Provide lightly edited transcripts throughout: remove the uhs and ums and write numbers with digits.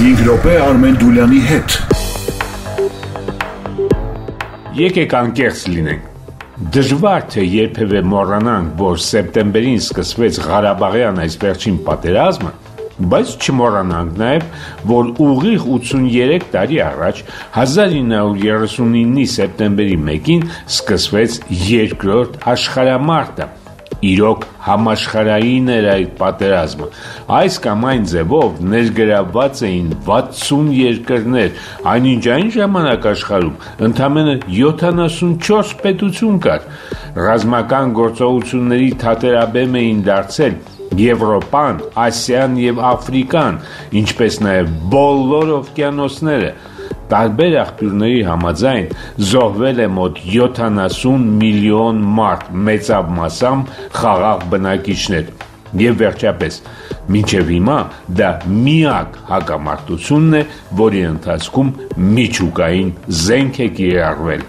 5 րոպե Արմեն Դուլյանի հետ։ Եկեք անկեղծ լինենք։ Դժվար թե երբևէ մոռանանք, որ սեպտեմբերին սկսվեց Ղարաբաղյան այս վերջին պատերազմը, բայց չմոռանանք նաև, որ ուղիղ 83 տարի առաջ 1939-ի սեպտեմբերի 1-ին սկսվեց երկրորդ աշխարհամարտը։ Իրոք համաշխարհային էր այդ պատերազմը։ Այս կամ այն ձևով ներգրավված էին 60 երկրներ, այնինչ այն ժամանակ աշխարհում ընդամենը 74 պետություն կար։ Ռազմական գործողությունների թատերաբեմ էին դարձել Եվրոպան, Ասիան եւ Աֆրիկան, ինչպես նաեւ բոլոր օվկիանոսները։ Տարբեր աղբյուրների համաձայն զոհվել է մոտ 70 միլիոն մարդ, մեծավ մասամբ խաղաղ բնակիչներ։ Եվ վերջապես, մինչև հիմա դա միակ հակամարտությունն է, որի ընթացքում միջուկային զենք է կիրառվել։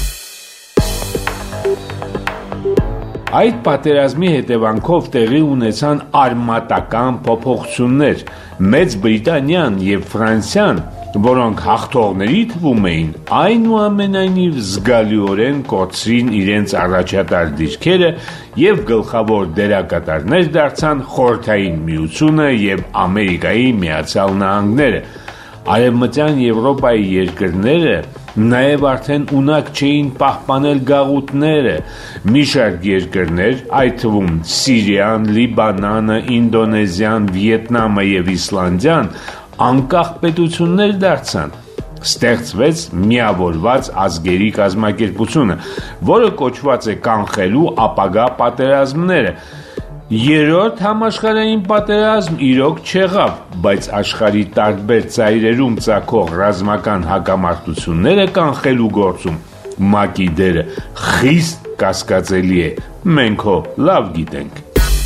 Այդ պատերազմի հետևանքով տեղի ունեցան արմատական փոփոխություններ։ Մեծ Բրիտանիան եւ Ֆրանսիան, որոնք հաղթողների թվում էին, այնուամենայնիվ զգալիորեն կորցրին իրենց առաջատար դիրքերը եւ գլխավոր դերակատարներ դարձան Խորհրդային Միությունը եւ Ամերիկայի Միացյալ Նահանգները։ Արևմտյան Եվրոպայի երկրները նաև արդեն ունակ չէին պահպանել գաղութները։ Մի շարք երկրներ, այդ թվում Սիրիան, Լիբանանը, Ինդոնեզիան, Վիետնամը եւ Իսլանդիան անկախ պետություններ դարձան։ Ստեղծվեց միավորված ազգերի կազմակերպությունը, որը կոչված է կանխելու ապագա պատերազմները։ Երրորդ համաշխարհային պատերազմ իրոք չեղավ, բայց աշխարհի տարբեր ծայրերում ծագող ռազմական հակամարտությունները կանխելու գործում ՄԱԿ-ի դերը խիստ կասկածելի է, մենք հո լավ գիտենք։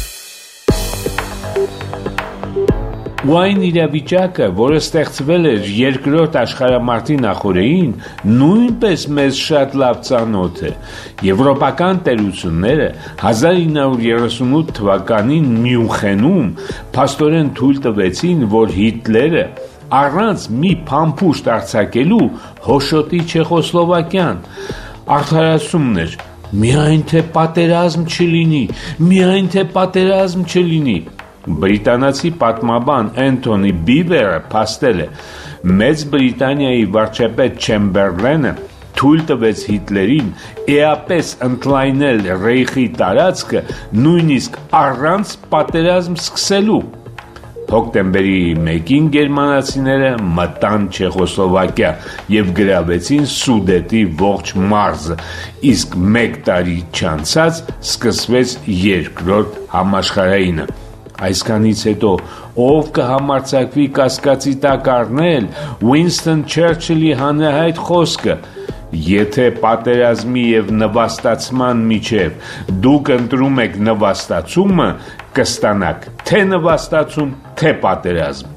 Ու այն իրավիճակը, որը ստեղծվել էր երկրորդ աշխարհամարտի նախօրեին, նույնպես մեզ շատ լավ ծանոթ է։ Եվրոպական տերությունները 1938 թվականին Մյունխենում փաստորեն թույլ տվեցին, որ Հիտլերը առանց մի փամփուշտ արձակելու հոշոտի Չեխոսլովակիան։ Արդարացումն էր, միայն թե պատերազմ չլինի, միայն թե պատերազմ չլինի։ Բրիտանացի պատմաբան Էնթոնի Բիվերը փաստել է, Մեծ Բրիտանիայի վարչապետ Չեմբերլենը թույլ տվեց Հիտլերին էապես ընդլայնել Ռեյխի տարածքը նույնիսկ առանց պատերազմ սկսելու։ Հոկտեմբերի 1-ին գերմանացիները մտան Չեխոսլովակիա եւ գրավեցին Սուդետի ողջ մարզը, իսկ 1 տարի չանցած սկսվեց երկրորդ համաշխարհայինը։ Այսքանից հետո ով կհամարձակվի կասկածի տակ առնել Ուինստոն Չերչիլի հանրահայտ խոսքը. Եթե պատերազմի եւ նվաստացման միջև դուք ընտրում եք նվաստացումը, կստանաք թե նվաստացում, թե պատերազմ։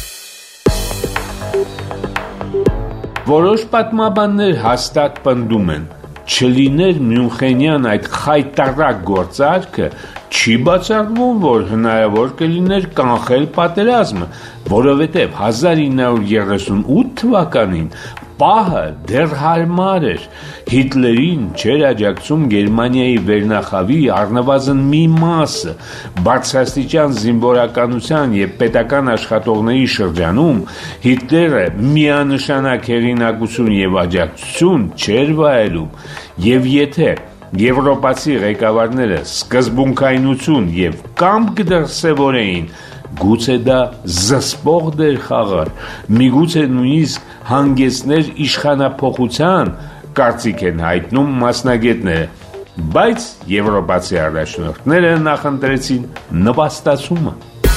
Որոշ պատմաբաններ հաստատ պնդում են, չլիներ Մյունխենյան այդ խայտառակ գործարքը, չի բացառվում, որ հնարավոր կլիներ կանխել պատերազմը, որովհետև 1938 թվականին պահը դեռ հարմար էր։ Հիտլերին չէր աջակցում Գերմանիայի վերնախավի առնվազն մի մասը։ Բարձրաստիճան զինվորականության եւ պետական աշխատողների շրջանում Հիտլերը միանշանակ հեղինակություն եւ աջակցություն չէր վայելում, եւ եթե եվրոպացի ղեկավարները սկզբունքայնություն եւ կամք կդրսևորեին, գուցե դա զսպող դեր խաղար, միգուցե նույնիսկ հանգեցներ իշխանափոխության, կարծիք են հայտնում մասնագետները, բայց եվրոպացի առաջնորդները նախընտրեցին նվաստացումը։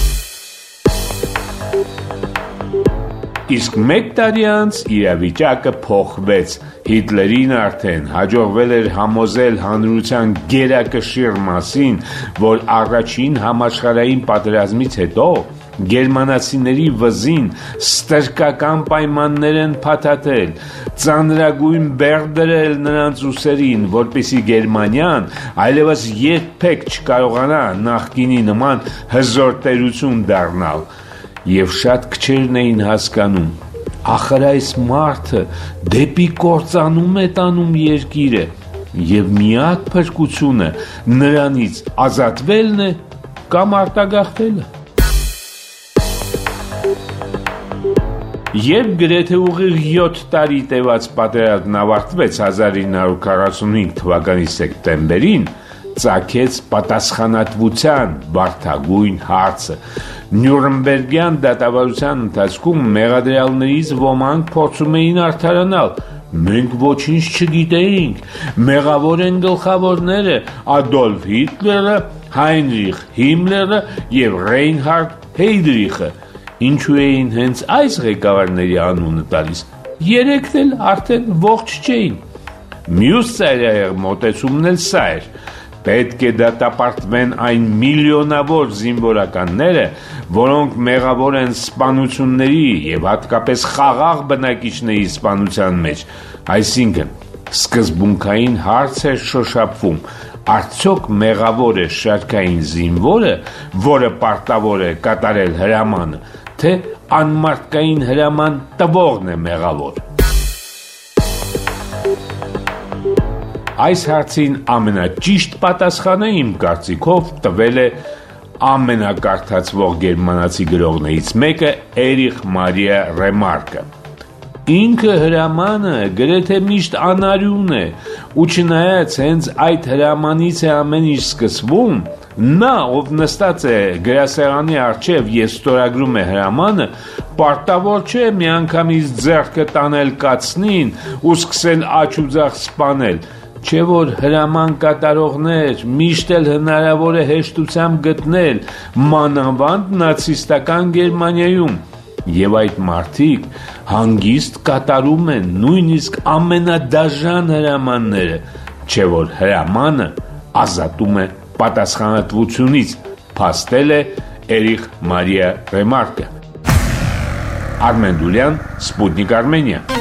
Իսկ 1 տարի անց իրավիճակը փոխվեց։ Հիտլերին արդեն հաջողվել էր համոզել հանրության գերակշիռ մասին, որ առաջին համաշխարհային պատերազմից հետո գերմանացիների վզին ստրկական պայմաններ են փաթաթել, ծանրագույն բեռ դրել նրանց ուսերին, որպեսզի Գերմանիան այլևս երբեք չկարողանա նախկինի նման հզոր տերություն դառնալ։ Եվ շատ քչերն էին հասկանում, ախր այս մարդը դեպի կործանում է տանում երկիրը, եւ միակ փրկությունը նրանից ազատվելն է կամ արտագաղթելը։ Երբ գրեթե ուղիղ 7 տարի տևած պատերազմն ավարտվեց 1945 թվականի սեպտեմբերին, ծագեց պատասխանատվության բարդագույն հարցը։ Նյուրնբերգյան դատավարության ընթացքում մեղադրյալներից ոմանք փորձում էին արդարանալ. մենք ոչինչ չգիտեինք, մեղավոր են գլխավորները Ադոլֆ Հիտլերը, Հայնրիխ Հիմլերը եւ Ռեյնհարդ Հեյդրիխը։ Ինչու էին հենց այս ղեկավարների անունը տալիս, երեքն էլ արդեն ողջ չէին։ Մյուս ծայրահեղ մոտեցումն էլ սա էր. պետք է դատապարտվեն այն միլիոնավոր զինվորականները, որոնք մեղավոր են սպանությունների եւ հատկապես խաղաղ բնակիչների սպանության մեջ, այսինքն սկզբունքային հարց էր շոշափվում. արդյոք մեղավոր է շարքային զինվորը, որը պարտավոր է կատարել հրամանը, թե անմարդկային հրաման տվողն է մեղավոր։ Այս հարցին ամենաճիշտ պատասխանը իմ կարծիքով տվել է ամենակարդացվող գերմանացի գրողներից մեկը Էրիխ Մարիա Ռեմարկը։ Ինքը հրամանը գրեթե միշտ անարյուն է, ու չնայած հենց այդ հրամանից է ամեն ինչ սկսվում, նա, ով նստած է գրասեղանի առջև եւ ստորագրում է հրամանը, պարտավոր չէ միանգամից ձեռքը տանել կացնին ու սկսել աջ ու ձախ սպանել, չէ որ հրաման կատարողներ միշտ էլ հնարավոր է հեշտությամբ գտնել, մանավանդ նացիստական Գերմանիայում, եւ այդ մարդիկ հանգիստ կատարում են նույնիսկ ամենադաժան հրամանները, չէ որ հրամանը ազատում է պատասխանատվությունից, փաստել է Էրիխ Մարիա Ռեմարկը։ Արմեն Դուլյան, Սպուտնիկ Արմենիա։